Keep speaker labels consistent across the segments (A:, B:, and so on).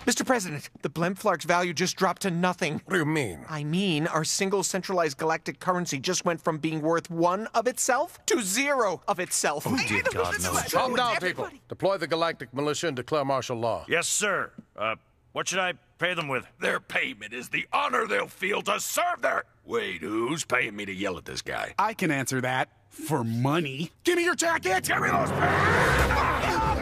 A: Mr. President, the Blemflark's value just dropped to nothing.
B: What do you mean?
A: I mean, our single centralized galactic currency just went from being worth 1 of itself to 0 of itself.
C: Oh, dear God, no.
B: Calm down, people. Deploy the galactic militia and declare martial law.
D: Yes, sir. What should I pay them with?
E: Their payment is the honor they'll feel to serve their... Wait, who's paying me to yell at this guy?
F: I can answer that. For money. Give me your jacket!
E: Give me those pants!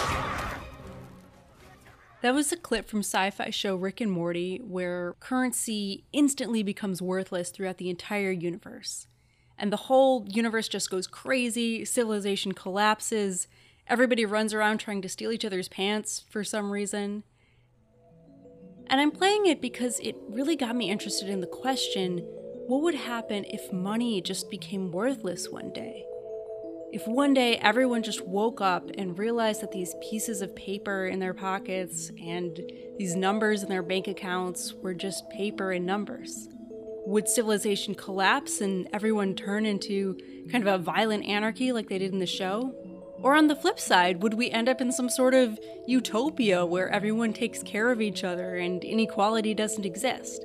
G: That was a clip from sci-fi show Rick and Morty, where currency instantly becomes worthless throughout the entire universe. And the whole universe just goes crazy, civilization collapses, everybody runs around trying to steal each other's pants for some reason. And I'm playing it because it really got me interested in the question, what would happen if money just became worthless one day? If one day everyone just woke up and realized that these pieces of paper in their pockets and these numbers in their bank accounts were just paper and numbers, would civilization collapse and everyone turn into kind of a violent anarchy like they did in the show? Or on the flip side, would we end up in some sort of utopia where everyone takes care of each other and inequality doesn't exist?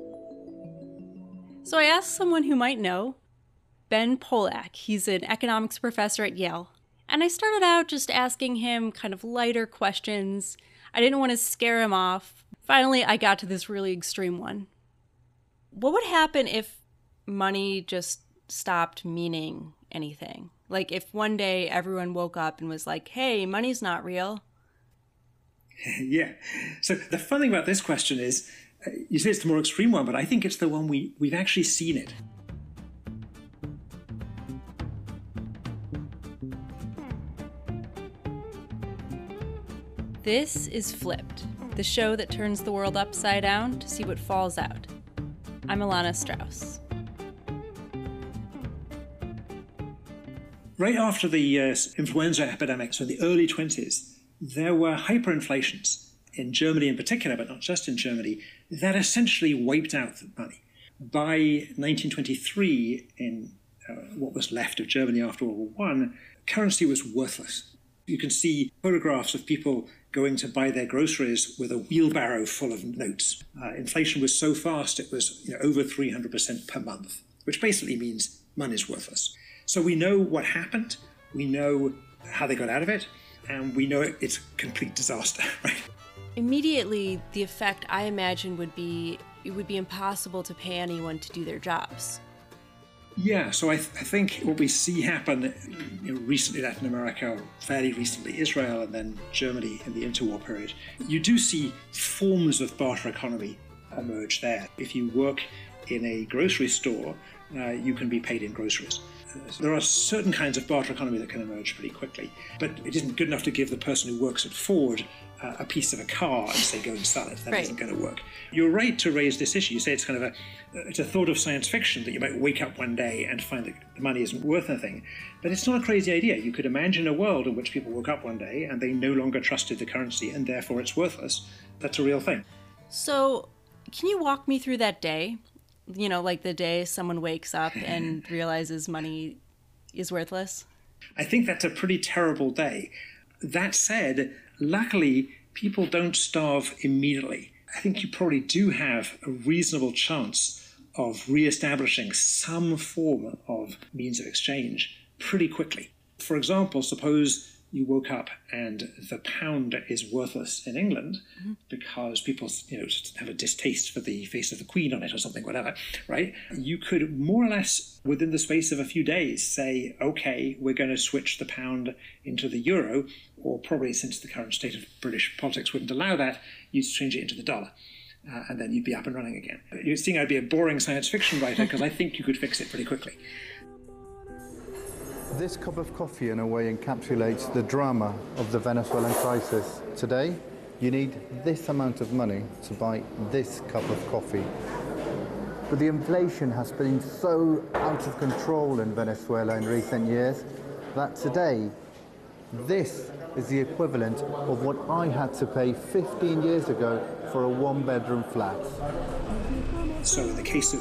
G: So I asked someone who might know, Ben Polak. He's an economics professor at Yale. And I started out just asking him kind of lighter questions. I didn't want to scare him off. Finally, I got to this really extreme one. What would happen if money just stopped meaning anything? Like if one day everyone woke up and was like, hey, money's not real.
H: Yeah. So the fun thing about this question is, you say it's the more extreme one, but I think it's the one we've actually seen it.
G: This is Flipped, the show that turns the world upside down to see what falls out. I'm Alana Strauss.
H: Right after the influenza epidemic, so in the early 20s, there were hyperinflations in Germany in particular, but not just in Germany, that essentially wiped out the money. By 1923, in what was left of Germany after World War I, currency was worthless. You can see photographs of people going to buy their groceries with a wheelbarrow full of notes. Inflation was so fast, it was over 300% per month, which basically means money's worthless. So we know what happened, we know how they got out of it, and we know it's a complete disaster, right?
G: Immediately, the effect I imagine would be, it would be impossible to pay anyone to do their jobs.
H: Yeah, so I think what we see happen recently, Latin America, fairly recently Israel, and then Germany in the interwar period, you do see forms of barter economy emerge there. If you work in a grocery store, you can be paid in groceries. There are certain kinds of barter economy that can emerge pretty quickly, but it isn't good enough to give the person who works at Ford a piece of a car and say, go and sell it. That isn't going to work. You're right to raise this issue. You say it's kind of it's a thought of science fiction that you might wake up one day and find that the money isn't worth anything. But it's not a crazy idea. You could imagine a world in which people woke up one day and they no longer trusted the currency and therefore it's worthless. That's a real thing.
G: So can you walk me through that day? Like the day someone wakes up and realizes money is worthless?
H: I think that's a pretty terrible day. That said, luckily, people don't starve immediately. I think you probably do have a reasonable chance of re-establishing some form of means of exchange pretty quickly. For example, suppose you woke up and the pound is worthless in England because people just have a distaste for the face of the Queen on it or something, whatever, right? You could more or less, within the space of a few days, say, okay, we're going to switch the pound into the euro, or probably since the current state of British politics wouldn't allow that, you'd change it into the dollar. And then you'd be up and running again. You'd think I'd be a boring science fiction writer because I think you could fix it pretty quickly.
I: This cup of coffee, in a way, encapsulates the drama of the Venezuelan crisis. Today, you need this amount of money to buy this cup of coffee. But the inflation has been so out of control in Venezuela in recent years that today, this is the equivalent of what I had to pay 15 years ago for a one-bedroom flat.
H: So in the case of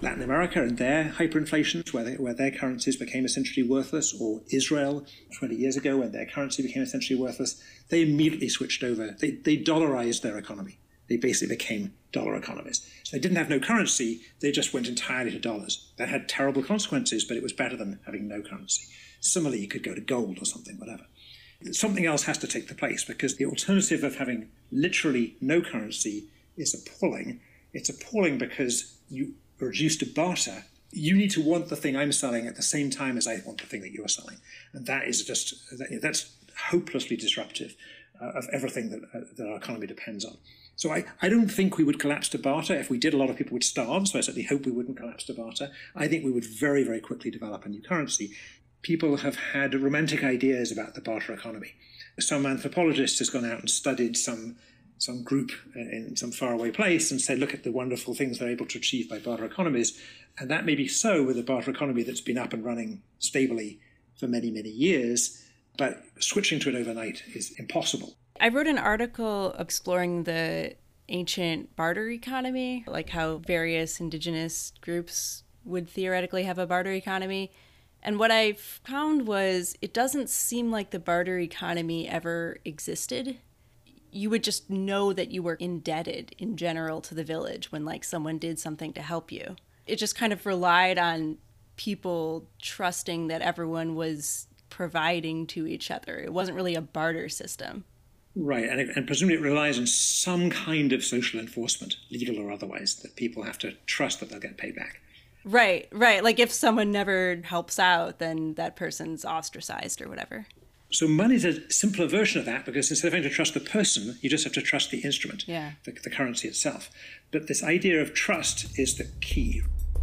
H: Latin America and their hyperinflations, where their currencies became essentially worthless, or Israel 20 years ago when their currency became essentially worthless, they immediately switched over. They dollarized their economy. They basically became dollar economies. So they didn't have no currency, they just went entirely to dollars. That had terrible consequences, but it was better than having no currency. Similarly, you could go to gold or something, whatever. Something else has to take the place, because the alternative of having literally no currency is appalling. It's appalling because you reduce to barter. You need to want the thing I'm selling at the same time as I want the thing that you're selling. And that is that's hopelessly disruptive of everything that our economy depends on. So I don't think we would collapse to barter. If we did, a lot of people would starve, so I certainly hope we wouldn't collapse to barter. I think we would very, very quickly develop a new currency. People have had romantic ideas about the barter economy. Some anthropologist has gone out and studied some group in some faraway place and said, look at the wonderful things they're able to achieve by barter economies. And that may be so with a barter economy that's been up and running stably for many, many years, but switching to it overnight is impossible.
G: I wrote an article exploring the ancient barter economy, like how various indigenous groups would theoretically have a barter economy. And what I found was it doesn't seem like the barter economy ever existed. You would just know that you were indebted in general to the village when like someone did something to help you. It just kind of relied on people trusting that everyone was providing to each other. It wasn't really a barter system.
H: Right, and presumably it relies on some kind of social enforcement, legal or otherwise, that people have to trust that they'll get paid back.
G: Right. Like if someone never helps out, then that person's ostracized or whatever.
H: So money's a simpler version of that, because instead of having to trust the person, you just have to trust the instrument, the currency itself. But this idea of trust is the key.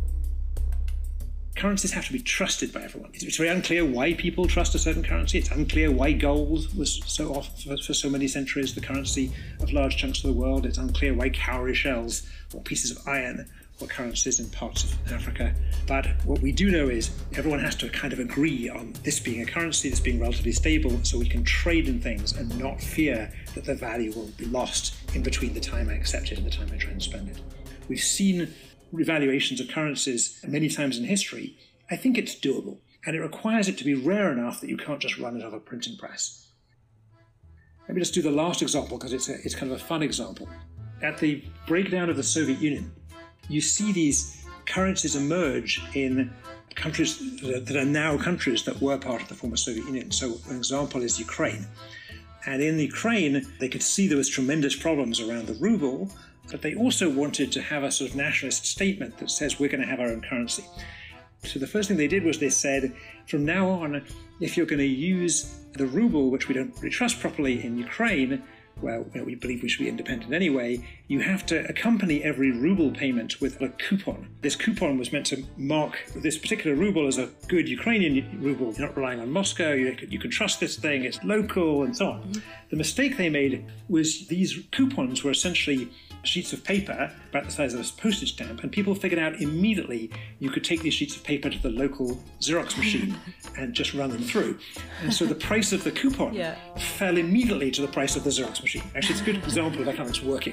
H: Currencies have to be trusted by everyone. It's very unclear why people trust a certain currency. It's unclear why gold was so often, for so many centuries, the currency of large chunks of the world. It's unclear why cowrie shells or pieces of iron were currencies in parts of Africa. But what we do know is everyone has to kind of agree on this being a currency, this being relatively stable, so we can trade in things and not fear that the value will be lost in between the time I accept it and the time I try and spend it. We've seen revaluations of currencies many times in history. I think it's doable, and it requires it to be rare enough that you can't just run it off a printing press. Let me just do the last example, because it's kind of a fun example. At the breakdown of the Soviet Union, you see these currencies emerge in countries that are now countries that were part of the former Soviet Union. So an example is Ukraine. And in Ukraine, they could see there was tremendous problems around the ruble, but they also wanted to have a sort of nationalist statement that says we're going to have our own currency. So the first thing they did was they said, from now on, if you're going to use the ruble, which we don't really trust properly in Ukraine, well, we believe we should be independent anyway, you have to accompany every ruble payment with a coupon. This coupon was meant to mark this particular ruble as a good Ukrainian ruble. You're not relying on Moscow, you can trust this thing, it's local, and so on. Mm-hmm. The mistake they made was these coupons were essentially sheets of paper about the size of a postage stamp, and people figured out immediately you could take these sheets of paper to the local Xerox machine and just run them through. And so the price of the coupon fell immediately to the price of the Xerox machine. Actually, it's a good example of economics working.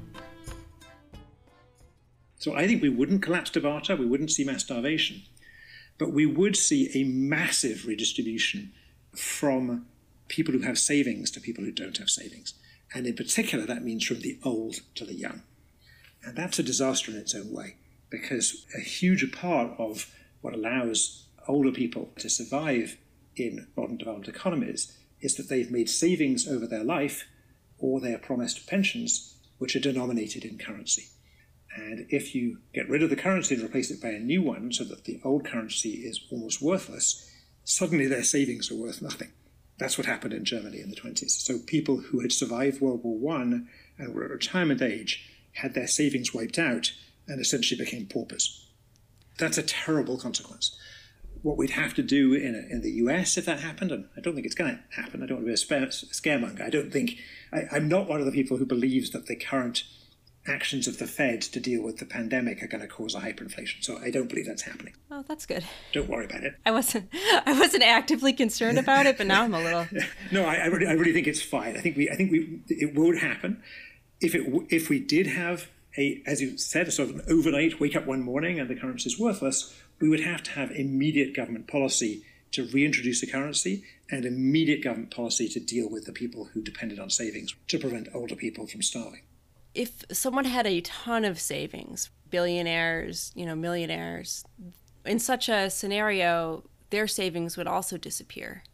H: So I think we wouldn't collapse to barter, we wouldn't see mass starvation, but we would see a massive redistribution from people who have savings to people who don't have savings. And in particular, that means from the old to the young. And that's a disaster in its own way, because a huge part of what allows older people to survive in modern developed economies is that they've made savings over their life or their promised pensions, which are denominated in currency. And if you get rid of the currency and replace it by a new one so that the old currency is almost worthless, suddenly their savings are worth nothing. That's what happened in Germany in the 1920s. So people who had survived World War I and were at retirement age had their savings wiped out and essentially became paupers. That's a terrible consequence. What we'd have to do in the US if that happened, and I don't think it's going to happen, I don't want to be a scaremonger, I'm not one of the people who believes that the current actions of the Fed to deal with the pandemic are going to cause a hyperinflation. So I don't believe that's happening.
G: Oh, that's good. Don't
H: worry about it.
G: I wasn't actively concerned about it, but now I'm a little.
H: No, I really think it's fine. I think it would happen if we did have as you said, a sort of an overnight wake up one morning and the currency is worthless, we would have to have immediate government policy to reintroduce the currency and immediate government policy to deal with the people who depended on savings to prevent older people from starving.
G: If someone had a ton of savings, billionaires, millionaires, in such a scenario, their savings would also disappear.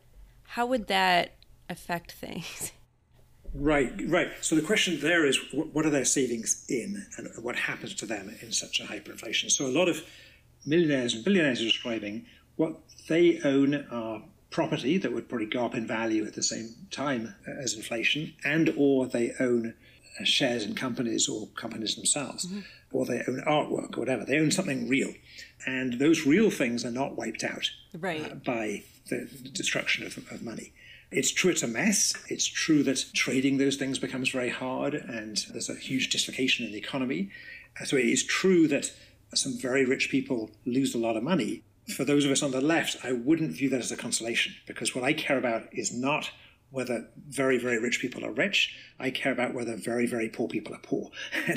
G: How would that affect things?
H: Right. So the question there is, what are their savings in, and what happens to them in such a hyperinflation? So a lot of millionaires and billionaires are describing what they own are property that would probably go up in value at the same time as inflation, and or they own shares in companies or companies themselves, or they own artwork or whatever. They own something real. And those real things are not wiped out by the destruction of money. It's true it's a mess. It's true that trading those things becomes very hard and there's a huge dislocation in the economy. So it is true that some very rich people lose a lot of money. For those of us on the left, I wouldn't view that as a consolation, because what I care about is not whether very, very rich people are rich. I care about whether very, very poor people are poor.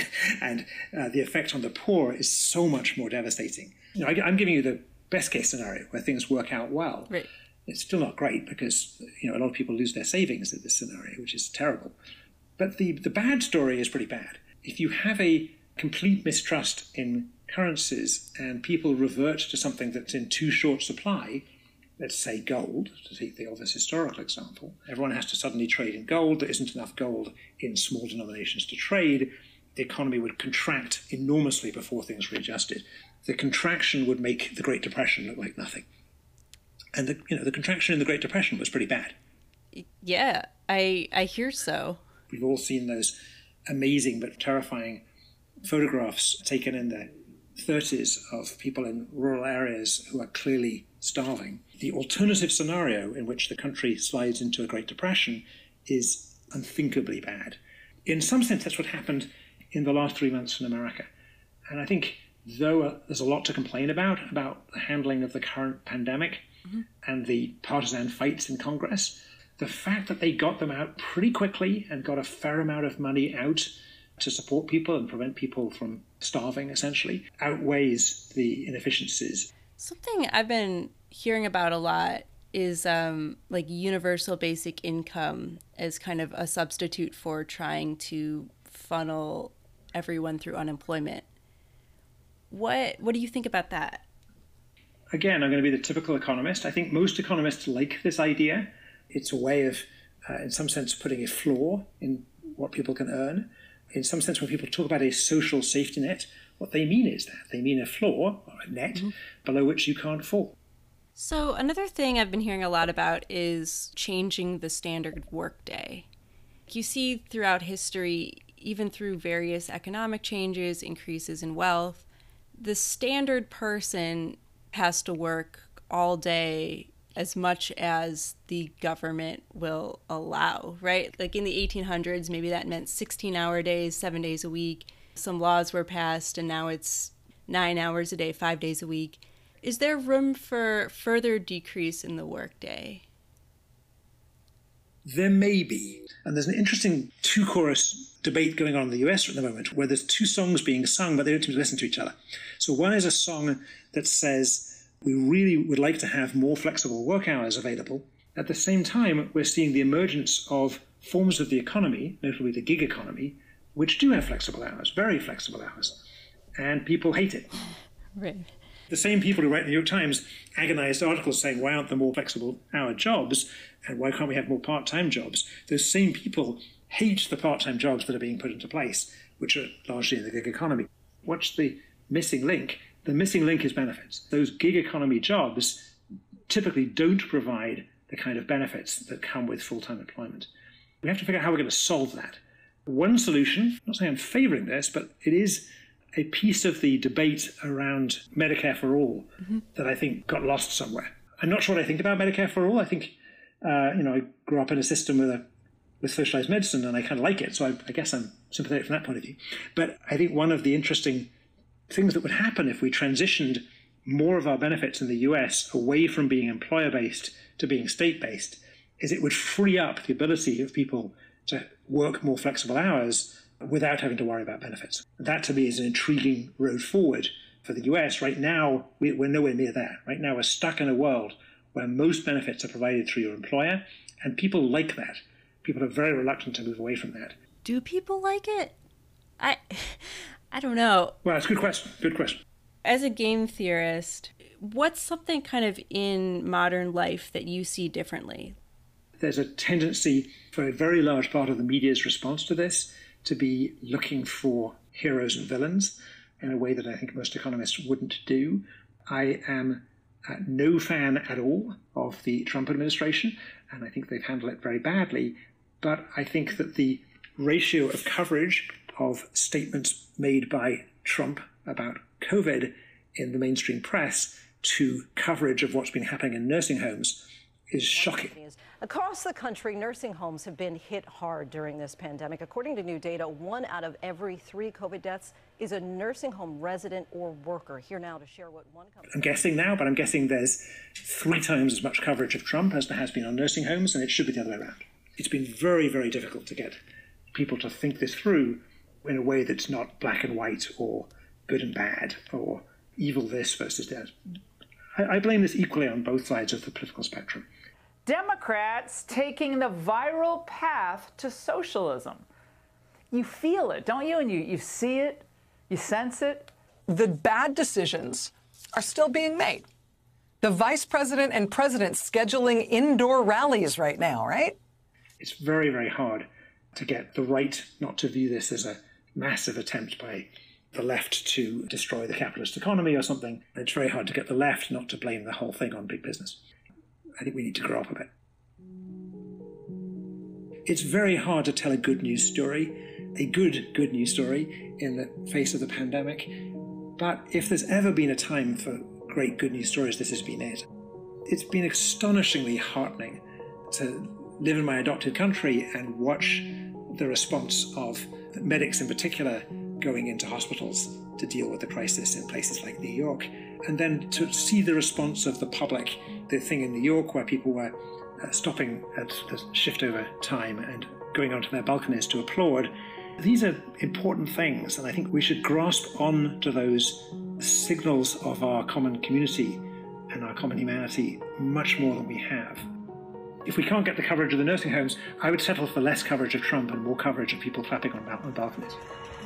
H: and the effect on the poor is so much more devastating. I'm giving you the best case scenario where things work out well.
G: Right.
H: It's still not great because a lot of people lose their savings in this scenario, which is terrible. But the bad story is pretty bad. If you have a complete mistrust in currencies and people revert to something that's in too short supply, let's say gold, to take the obvious historical example, everyone has to suddenly trade in gold. There isn't enough gold in small denominations to trade. The economy would contract enormously before things readjusted. The contraction would make the Great Depression look like nothing. And the contraction in the Great Depression was pretty bad.
G: Yeah, I hear so.
H: We've all seen those amazing but terrifying photographs taken in the 30s of people in rural areas who are clearly starving. The alternative scenario in which the country slides into a Great Depression is unthinkably bad. In some sense, that's what happened in the last 3 months in America. And I think, though there's a lot to complain about the handling of the current pandemic and the partisan fights in Congress, the fact that they got them out pretty quickly and got a fair amount of money out to support people and prevent people from starving, essentially, outweighs the inefficiencies.
G: Something I've been hearing about a lot is like universal basic income as kind of a substitute for trying to funnel everyone through unemployment. What do you think about that?
H: Again, I'm going to be the typical economist. I think most economists like this idea. It's a way of, in some sense, putting a floor in what people can earn. In some sense, when people talk about a social safety net, what they mean is that. They mean a floor, or a net, below which you can't fall.
G: So another thing I've been hearing a lot about is changing the standard workday. You see throughout history, even through various economic changes, increases in wealth, the standard person has to work all day as much as the government will allow, right? Like in the 1800s, maybe that meant 16-hour days, 7 days a week. Some laws were passed, and now it's 9 hours a day, 5 days a week. Is there room for further decrease in the workday?
H: There may be. And there's an interesting two-chorus debate going on in the US at the moment, where there's two songs being sung, but they don't seem to listen to each other. So one is a song that says, we really would like to have more flexible work hours available. At the same time, we're seeing the emergence of forms of the economy, notably the gig economy, which do have flexible hours, very flexible hours. And people hate it.
G: Right.
H: The same people who write the New York Times agonized articles saying, why aren't there more flexible hour jobs? And why can't we have more part-time jobs? Those same people hate the part-time jobs that are being put into place, which are largely in the gig economy. What's the missing link? The missing link is benefits. Those gig economy jobs typically don't provide the kind of benefits that come with full-time employment. We have to figure out how we're going to solve that. One solution, I'm not saying I'm favoring this, but it is a piece of the debate around Medicare for all that I think got lost somewhere. I'm not sure what I think about Medicare for all. I think, I grew up in a system with socialized medicine, and I kind of like it, so I guess I'm sympathetic from that point of view. But I think one of the interesting things that would happen if we transitioned more of our benefits in the US away from being employer-based to being state-based is it would free up the ability of people to work more flexible hours without having to worry about benefits. That, to me, is an intriguing road forward for the US. Right now, we're nowhere near there. Right now, we're stuck in a world where most benefits are provided through your employer, and people like that. People are very reluctant to move away from that.
G: Do people like it? I don't know.
H: Well, it's a good question. Good question.
G: As a game theorist, what's something kind of in modern life that you see differently?
H: There's a tendency for a very large part of the media's response to this to be looking for heroes and villains in a way that I think most economists wouldn't do. I am no fan at all of the Trump administration, and I think they've handled it very badly. But I think that the ratio of coverage of statements made by Trump about COVID in the mainstream press to coverage of what's been happening in nursing homes is shocking.
C: Across the country, nursing homes have been hit hard during this pandemic. According to new data, 1 out of every 3 COVID deaths is a nursing home resident or worker. Here now to share what one company...
H: I'm guessing now, but I'm guessing there's 3 times as much coverage of Trump as there has been on nursing homes, and it should be the other way around. It's been very, very difficult to get people to think this through in a way that's not black and white or good and bad or evil this versus that. I blame this equally on both sides of the political spectrum.
J: Democrats taking the viral path to socialism. You feel it, don't you? And you see it, you sense it.
K: The bad decisions are still being made. The vice president and president scheduling indoor rallies right now, right?
H: It's very, very hard to get the right not to view this as a massive attempt by the left to destroy the capitalist economy or something. It's very hard to get the left not to blame the whole thing on big business. I think we need to grow up a bit. It's very hard to tell a good news story, a good news story in the face of the pandemic. But if there's ever been a time for great good news stories, this has been it. It's been astonishingly heartening to live in my adopted country and watch the response of medics in particular going into hospitals to deal with the crisis in places like New York, and then to see the response of the public. The thing in New York where people were stopping at the shift over time and going onto their balconies to applaud. These are important things, and I think we should grasp on to those signals of our common community and our common humanity much more than we have. If we can't get the coverage of the nursing homes, I would settle for less coverage of Trump and more coverage of people clapping on balconies.